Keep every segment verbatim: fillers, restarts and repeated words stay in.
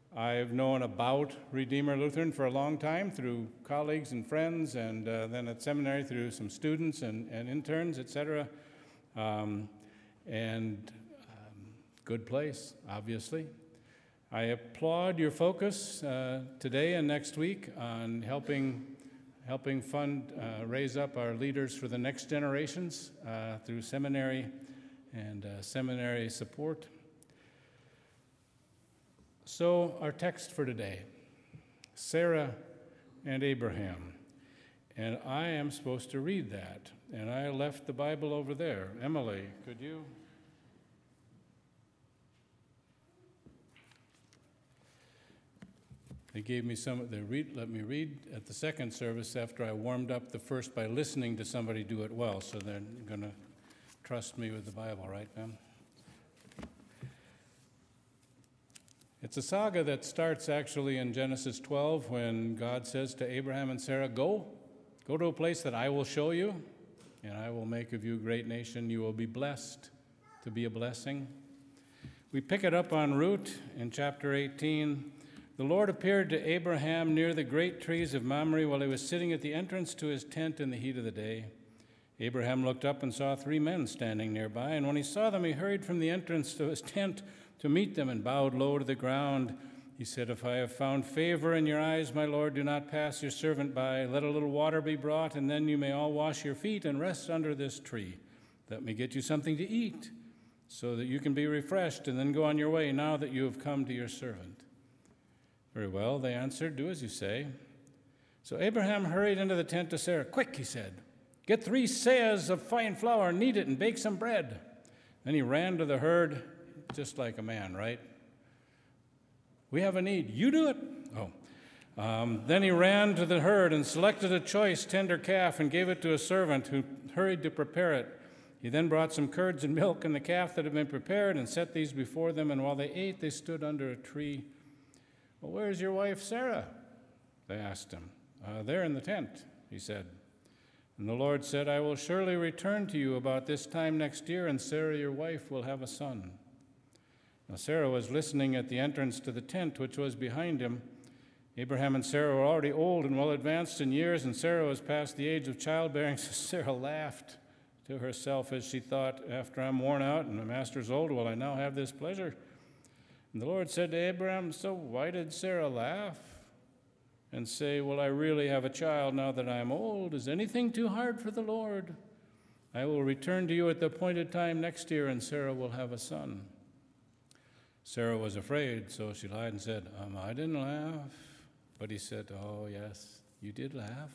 I've known about Redeemer Lutheran for a long time through colleagues and friends, and uh, then at seminary through some students and, and interns, et cetera. Um, and um, good place, obviously. I applaud your focus uh, today and next week on helping, helping fund, uh, raise up our leaders for the next generations uh, through seminary and uh, seminary support. So our text for today, Sarah and Abraham. And I am supposed to read that. And I left the Bible over there. Emily, could you? They gave me some, they read, let me read at the second service after I warmed up the first by listening to somebody do it well. So they're going to trust me with the Bible, right, Ben? It's a saga that starts actually in Genesis twelve when God says to Abraham and Sarah, go, go to a place that I will show you, and I will make of you a great nation. You will be blessed to be a blessing. We pick it up en route in chapter eighteen. The Lord appeared to Abraham near the great trees of Mamre while he was sitting at the entrance to his tent in the heat of the day. Abraham looked up and saw three men standing nearby, and when he saw them, he hurried from the entrance to his tent to meet them and bowed low to the ground. He said, if I have found favor in your eyes, my Lord, do not pass your servant by. Let a little water be brought, and then you may all wash your feet and rest under this tree. Let me get you something to eat so that you can be refreshed, and then go on your way now that you have come to your servant. Very well, they answered, do as you say. So Abraham hurried into the tent to Sarah. Quick, he said, get three seahs of fine flour, knead it, and bake some bread. Then he ran to the herd, just like a man, right? We have a need. You do it. Oh. Um, then he ran to the herd and selected a choice tender calf and gave it to a servant who hurried to prepare it. He then brought some curds and milk and the calf that had been prepared and set these before them, and while they ate, they stood under a tree. Well, where's your wife Sarah? They asked him. Uh, there in the tent, he said. And the Lord said, I will surely return to you about this time next year, and Sarah, your wife, will have a son. Now Sarah was listening at the entrance to the tent, which was behind him. Abraham and Sarah were already old and well advanced in years, and Sarah was past the age of childbearing. So Sarah laughed to herself as she thought, after I'm worn out and my master's old, will I now have this pleasure? And the Lord said to Abraham, so why did Sarah laugh and say, will I really have a child now that I am old? Is anything too hard for the Lord? I will return to you at the appointed time next year, and Sarah will have a son. Sarah was afraid, so she lied and said, um, I didn't laugh. But he said, oh, yes, you did laugh.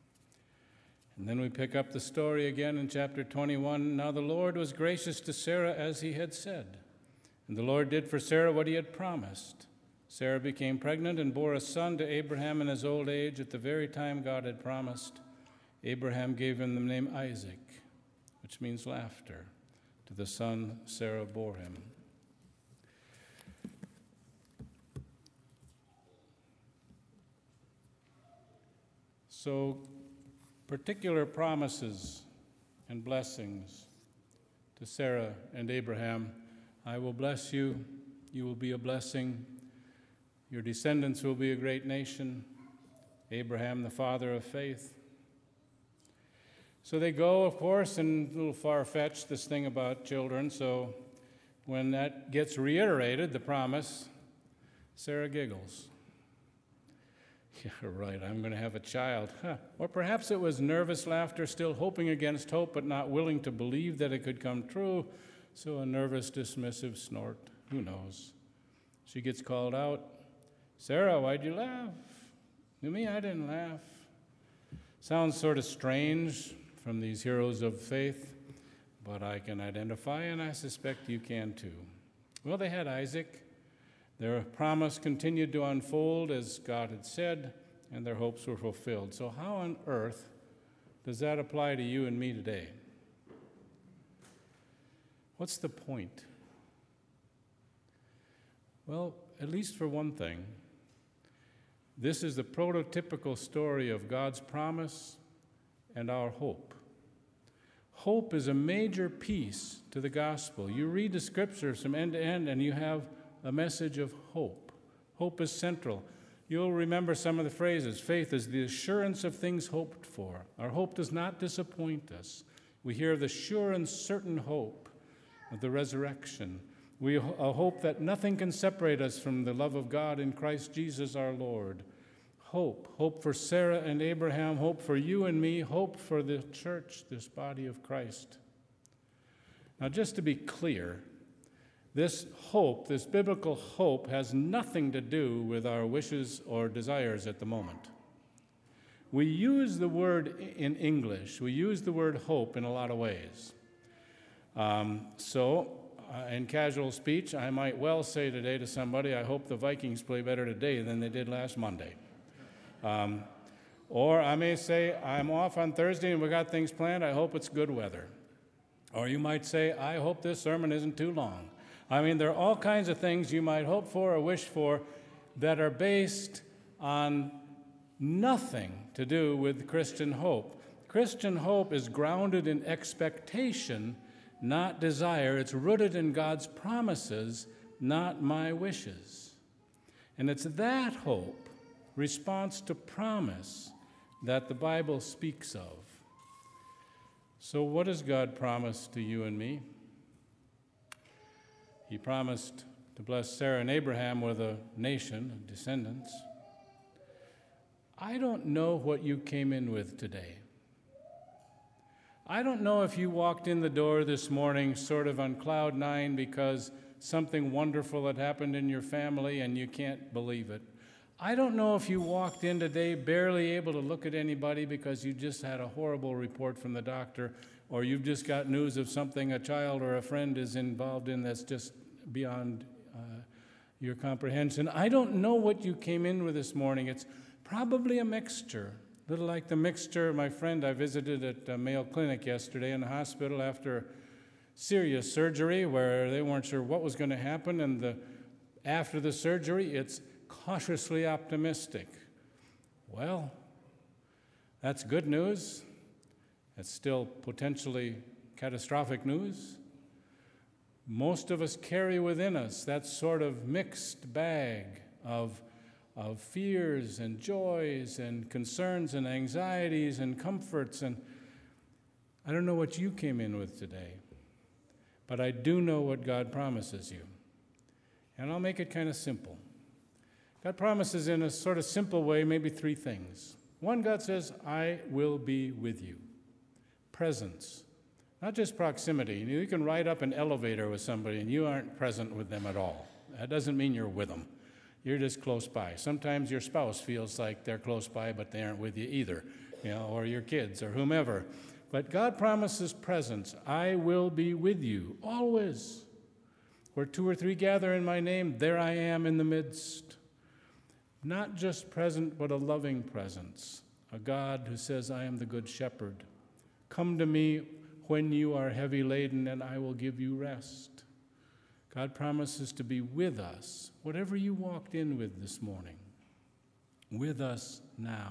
And then we pick up the story again in chapter twenty-one. Now the Lord was gracious to Sarah as he had said, and the Lord did for Sarah what he had promised. Sarah became pregnant and bore a son to Abraham in his old age at the very time God had promised. Abraham gave him the name Isaac, which means laughter, to the son Sarah bore him. So, particular promises and blessings to Sarah and Abraham. I will bless you, you will be a blessing, your descendants will be a great nation, Abraham, the father of faith. So they go, of course, and a little far-fetched, this thing about children, so when that gets reiterated, the promise, Sarah giggles. Yeah, right, I'm going to have a child. Huh. Or perhaps it was nervous laughter, still hoping against hope, but not willing to believe that it could come true. So a nervous, dismissive snort. Who knows? She gets called out. Sarah, why'd you laugh? To me, I didn't laugh. Sounds sort of strange from these heroes of faith, but I can identify, and I suspect you can too. Well, they had Isaac. Their promise continued to unfold as God had said, and their hopes were fulfilled. So how on earth does that apply to you and me today? What's the point? Well, at least for one thing, this is the prototypical story of God's promise and our hope. Hope is a major piece to the gospel. You read the scriptures from end to end, and you have a message of hope. Hope is central. You'll remember some of the phrases. Faith is the assurance of things hoped for. Our hope does not disappoint us. We hear of the sure and certain hope of the resurrection. We a hope that nothing can separate us from the love of God in Christ Jesus our Lord. Hope. Hope for Sarah and Abraham. Hope for you and me. Hope for the church, this body of Christ. Now, just to be clear, this hope, this biblical hope, has nothing to do with our wishes or desires at the moment. We use the word in English, we use the word hope in a lot of ways. Um, so, uh, in casual speech, I might well say today to somebody, I hope the Vikings play better today than they did last Monday. Um, or I may say, I'm off on Thursday and we got things planned, I hope it's good weather. Or you might say, I hope this sermon isn't too long. I mean, there are all kinds of things you might hope for or wish for that are based on nothing to do with Christian hope. Christian hope is grounded in expectation, not desire. It's rooted in God's promises, not my wishes. And it's that hope, response to promise, that the Bible speaks of. So what does God promise to you and me? He promised to bless Sarah and Abraham with a nation of descendants. I don't know what you came in with today. I don't know if you walked in the door this morning sort of on cloud nine because something wonderful had happened in your family and you can't believe it. I don't know if you walked in today barely able to look at anybody because you just had a horrible report from the doctor, or you've just got news of something a child or a friend is involved in that's just beyond uh, your comprehension. I don't know what you came in with this morning. It's probably a mixture, a little like the mixture my friend I visited at uh, Mayo Clinic yesterday in the hospital after serious surgery where they weren't sure what was going to happen, and the, after the surgery, it's cautiously optimistic. Well, that's good news. It's still potentially catastrophic news. Most of us carry within us that sort of mixed bag of, of fears and joys and concerns and anxieties and comforts. And I don't know what you came in with today, but I do know what God promises you. And I'll make it kind of simple. God promises in a sort of simple way maybe three things. One, God says, I will be with you. Presence, not just proximity. You know, you can ride up an elevator with somebody and you aren't present with them at all. That doesn't mean you're with them. You're just close by. Sometimes your spouse feels like they're close by, but they aren't with you either, you know, or your kids or whomever. But God promises presence. I will be with you always. Where two or three gather in my name, there I am in the midst. Not just present, but a loving presence. A God who says, I am the good shepherd. Come to me when you are heavy laden, and I will give you rest. God promises to be with us, whatever you walked in with this morning, with us now.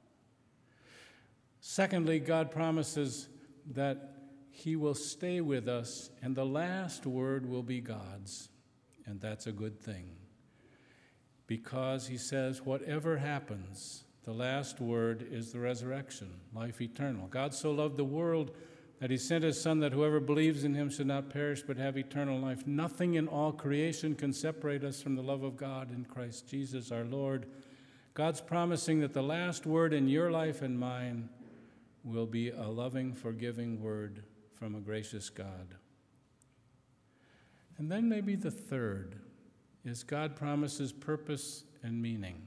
Secondly, God promises that he will stay with us, and the last word will be God's, and that's a good thing. Because he says, whatever happens, the last word is the resurrection, life eternal. God so loved the world that he sent his Son, that whoever believes in him should not perish but have eternal life. Nothing in all creation can separate us from the love of God in Christ Jesus our Lord. God's promising that the last word in your life and mine will be a loving, forgiving word from a gracious God. And then maybe the third is God promises purpose and meaning.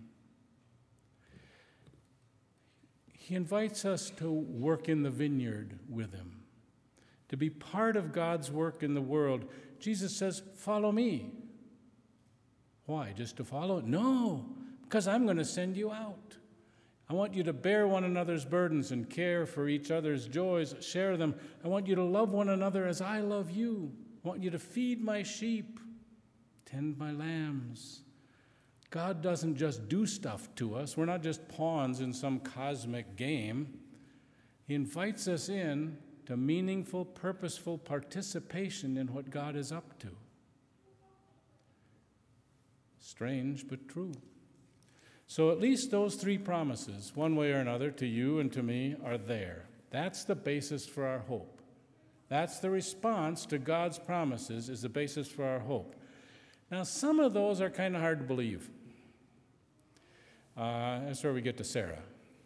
He invites us to work in the vineyard with him, to be part of God's work in the world. Jesus says, follow me. Why, just to follow? No, because I'm going to send you out. I want you to bear one another's burdens and care for each other's joys, share them. I want you to love one another as I love you. I want you to feed my sheep, tend my lambs. God doesn't just do stuff to us. We're not just pawns in some cosmic game. He invites us in to meaningful, purposeful participation in what God is up to. Strange, but true. So at least those three promises, one way or another, to you and to me, are there. That's the basis for our hope. That's the response to God's promises, is the basis for our hope. Now, some of those are kind of hard to believe. Uh, that's where we get to Sarah.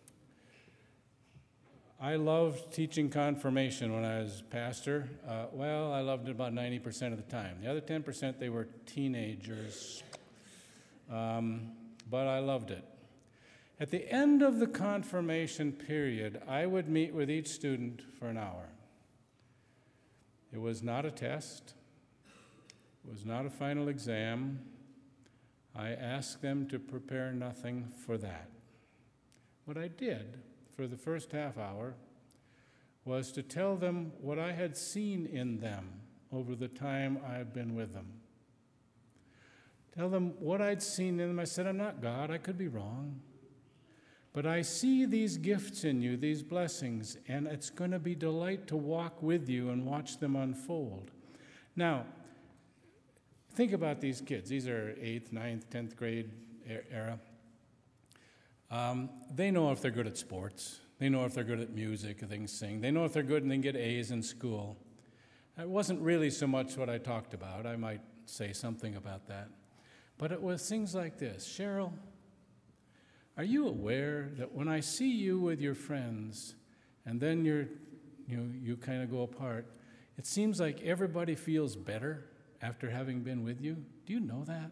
I loved teaching confirmation when I was pastor. Uh, well, I loved it about ninety percent of the time. The other ten percent, they were teenagers. Um, but I loved it. At the end of the confirmation period, I would meet with each student for an hour. It was not a test. It was not a final exam. I asked them to prepare nothing for that. What I did for the first half hour was to tell them what I had seen in them over the time I've been with them. Tell them what I'd seen in them. I said, I'm not God, I could be wrong. But I see these gifts in you, these blessings, and it's going to be delight to walk with you and watch them unfold. Now, think about these kids. These are eighth, ninth, tenth grade era. Um, they know if they're good at sports. They know if they're good at music, if they can sing. They know if they're good and they can get A's in school. It wasn't really so much what I talked about. I might say something about that. But it was things like this. Cheryl, are you aware that when I see you with your friends and then you're, you know, you kind of go apart, it seems like everybody feels better after having been with you? Do you know that?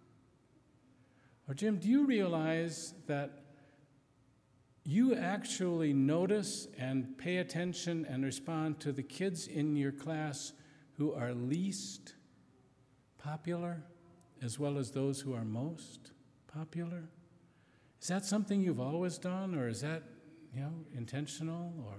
Or Jim, do you realize that you actually notice and pay attention and respond to the kids in your class who are least popular as well as those who are most popular? Is that something you've always done, or is that, you know, intentional? Or,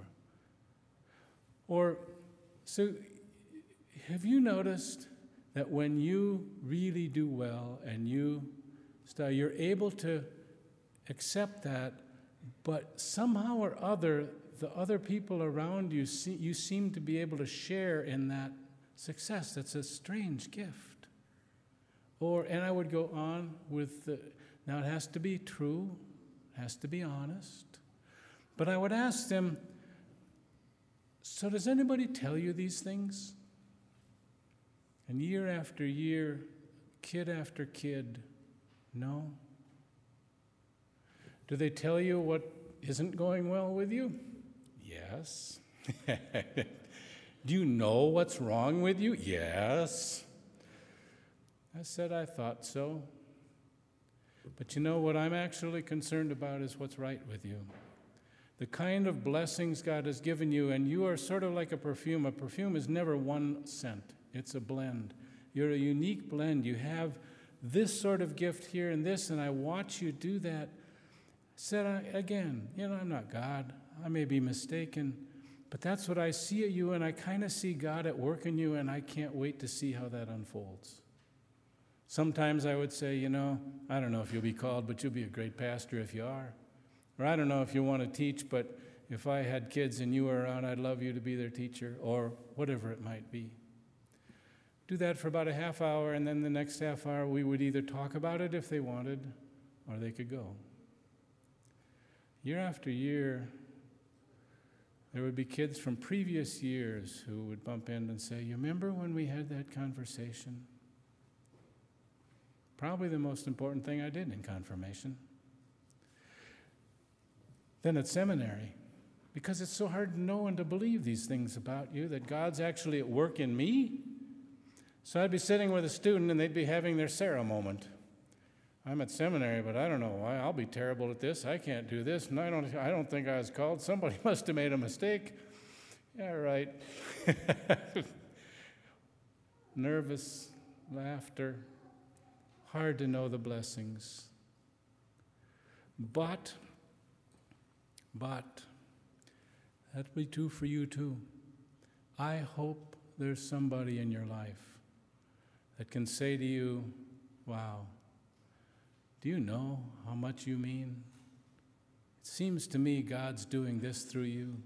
or so have you noticed that when you really do well and you start, you're able to accept that, but somehow or other, the other people around you, see, you seem to be able to share in that success. That's a strange gift. Or, and I would go on with, the, now it has to be true, it has to be honest, but I would ask them, so does anybody tell you these things? And year after year, kid after kid, no. Do they tell you what isn't going well with you? Yes. Do you know what's wrong with you? Yes. I said I thought so. But you know what I'm actually concerned about is what's right with you. The kind of blessings God has given you, and you are sort of like a perfume. A perfume is never one scent. It's a blend. You're a unique blend. You have this sort of gift here and this, and I watch you do that. I said, I, again, you know, I'm not God. I may be mistaken, but that's what I see at you, and I kind of see God at work in you, and I can't wait to see how that unfolds. Sometimes I would say, you know, I don't know if you'll be called, but you'll be a great pastor if you are. Or I don't know if you want to teach, but if I had kids and you were around, I'd love you to be their teacher, or whatever it might be. Do that for about a half hour, and then the next half hour we would either talk about it if they wanted, or they could go. Year after year, there would be kids from previous years who would bump in and say, you remember when we had that conversation? Probably the most important thing I did in confirmation. Then at seminary, because it's so hard to know and to believe these things about you, that God's actually at work in me. So I'd be sitting with a student and they'd be having their Sarah moment. I'm at seminary, but I don't know why. I'll be terrible at this. I can't do this, and I don't, I don't think I was called. Somebody must have made a mistake. Yeah, right. Nervous, laughter, hard to know the blessings. But, but, that'll be true for you too. I hope there's somebody in your life that can say to you, wow, do you know how much you mean? It seems to me God's doing this through you.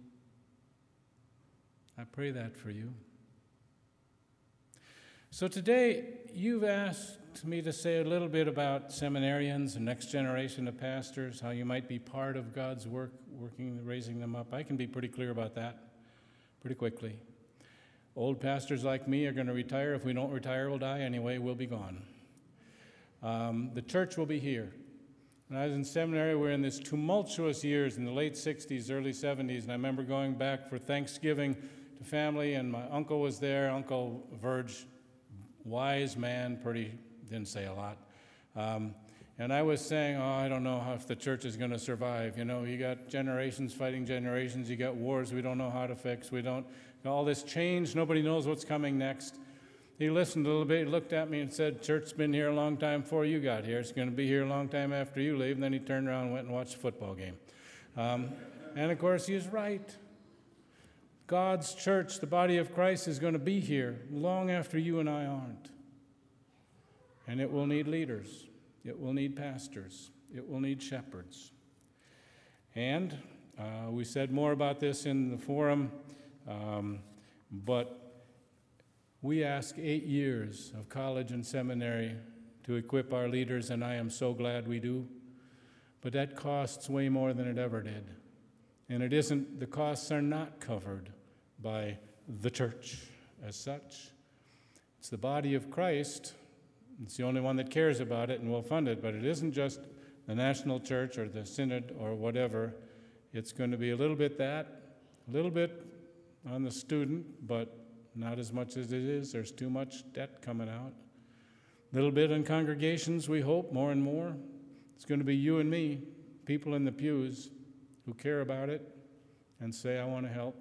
I pray that for you. So today, you've asked asked me to say a little bit about seminarians and next generation of pastors, how you might be part of God's work, working, raising them up. I can be pretty clear about that pretty quickly. Old pastors like me are going to retire. If we don't retire, we'll die anyway. We'll be gone. Um, the church will be here. When I was in seminary, we were in this tumultuous years in the late sixties, early seventies, and I remember going back for Thanksgiving to family, and my uncle was there, Uncle Verge, wise man, pretty, didn't say a lot. Um, and I was saying, oh, I don't know how, if the church is going to survive. You know, you got generations fighting generations, you got wars we don't know how to fix, we don't, all this change, nobody knows what's coming next. He listened a little bit, he looked at me and said, church's been here a long time before you got here. It's going to be here a long time after you leave. And then he turned around and went and watched a football game. Um, and of course, he was right. God's church, the body of Christ, is going to be here long after you and I aren't. And it will need leaders. It will need pastors. It will need shepherds. And uh, we said more about this in the forum, um, but we ask eight years of college and seminary to equip our leaders, and I am so glad we do. But that costs way more than it ever did. And it isn't, the costs are not covered by the church as such. It's the body of Christ. It's the only one that cares about it and will fund it, but it isn't just the national church or the synod or whatever. It's going to be a little bit that, a little bit on the student, but not as much as it is. There's too much debt coming out. A little bit on congregations, we hope, more and more. It's going to be you and me, people in the pews who care about it and say, I want to help.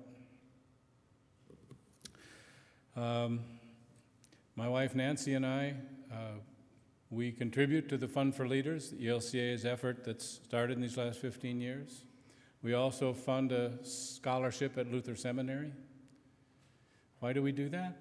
Um, my wife Nancy and I, uh, we contribute to the Fund for Leaders, the E L C A's effort that's started in these last fifteen years. We also fund a scholarship at Luther Seminary. Why do we do that?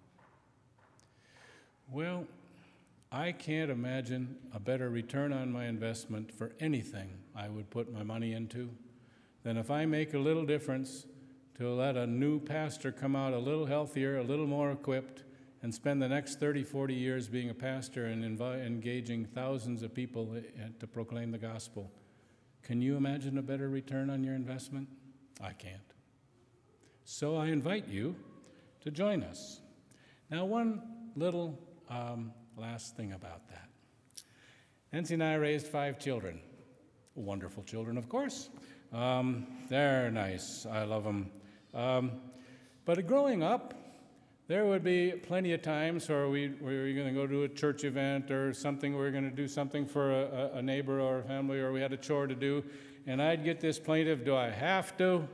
Well, I can't imagine a better return on my investment for anything I would put my money into than if I make a little difference to let a new pastor come out a little healthier, a little more equipped, and spend the next thirty, forty years being a pastor and invi- engaging thousands of people to proclaim the gospel. Can you imagine a better return on your investment? I can't. So I invite you to join us. Now, one little um, last thing about that. Nancy and I raised five children. Wonderful children, of course. Um, they're nice. I love them. Um, but growing up, there would be plenty of times where we, we were going to go to a church event or something, we were going to do something for a, a neighbor or a family, or we had a chore to do, and I'd get this plaintive, do I have to?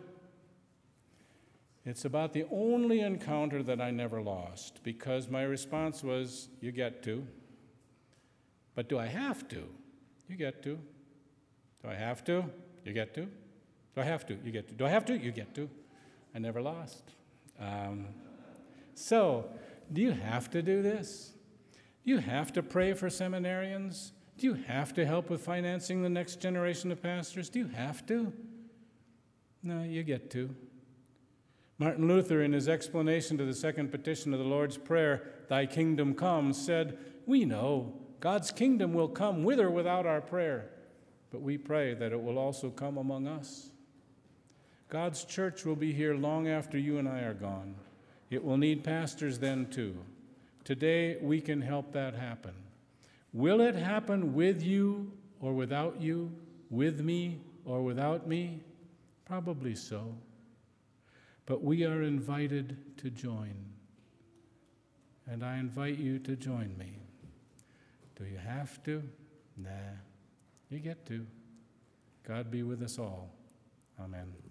It's about the only encounter that I never lost, because my response was, you get to. But do I have to? You get to. Do I have to? You get to. Do I have to? You get to. Do I have to? You get to. I never lost. Um, so, do you have to do this? Do you have to pray for seminarians? Do you have to help with financing the next generation of pastors? Do you have to? No, you get to. Martin Luther, in his explanation to the second petition of the Lord's Prayer, Thy kingdom come, said, we know God's kingdom will come with or without our prayer, but we pray that it will also come among us. God's church will be here long after you and I are gone. It will need pastors then too. Today, we can help that happen. Will it happen with you or without you, with me or without me? Probably so. But we are invited to join. And I invite you to join me. Do you have to? Nah, you get to. God be with us all. Amen.